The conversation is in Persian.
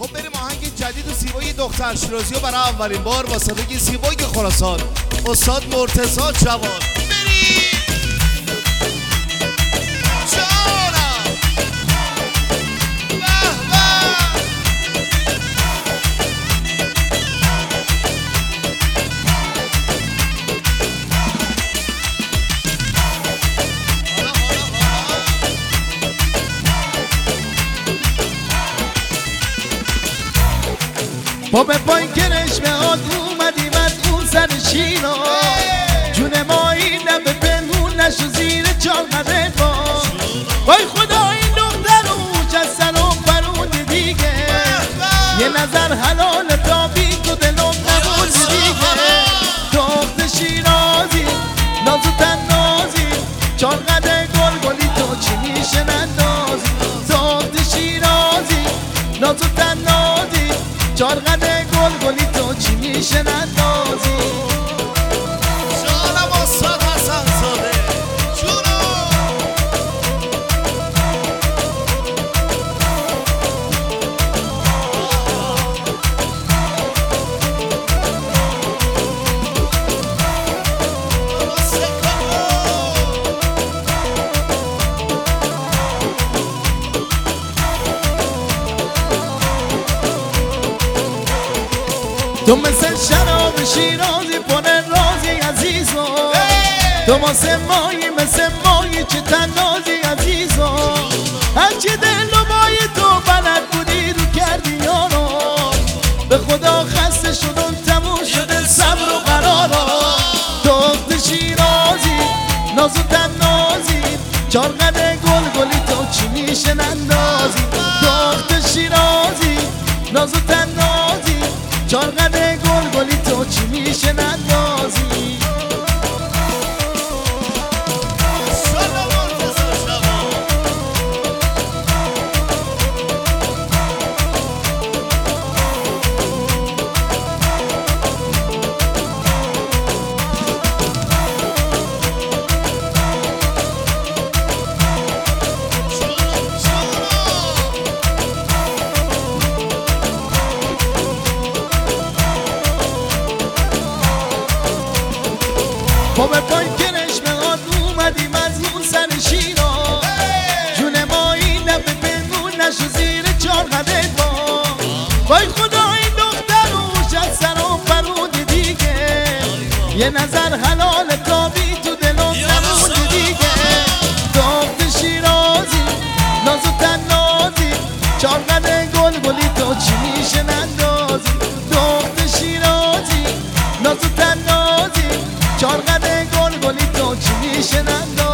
خب بریم آهنگ جدید و زیبای دختر شیرازی رو برای اولین بار با صدای زیبای خراسان استاد مرتضی جواد بریم. با به پای کرشمه آد اومدیم از اون سر شیرا جون ما این نبه پنهون نشو زیر چاقده با وای خدا این دختر اوچ از سلام فرود دیگه یه نظر حلال تا بی تو دلم نبود دیگه دخت شیرازی نازو تنازی چاقده گلگلی تو چی میشه نندازی دخت شیرازی نازو تنازی چارقده گلگلی تو چی میشه نندازی شالم استاد حسن زاده جونو تو مثل شراب شیرازی پره رازی عزیزو تو واسه مایی مثل مایی چه تنازی عزیزو هرچی دل و مای تو بلد بودی رو کردی یارو به خدا خسته شدم تموم شده صبر و قرارا دخت شیرازی نازو تنازی چارقده گلگلی تو چی میشه نندازی دخت شیرازی نازو تنازی چارقده گلگلی تو چی میشه نندازی با به پای کرشمه آد اومدیم از اون سر شیرا جون ما این نبه پنهون نشو زیر چارقده با وای خدا این دختر اوش از سر و فرود دیگه یه نظر حلال تا بی تو دلم نمود دیگه دخت شیرازی نازو تنازی چارقده گلگلی تو چی میشه نندازی دخت شیرازی نازو تنازی چارقده گلگلی تو چی میشه نندازی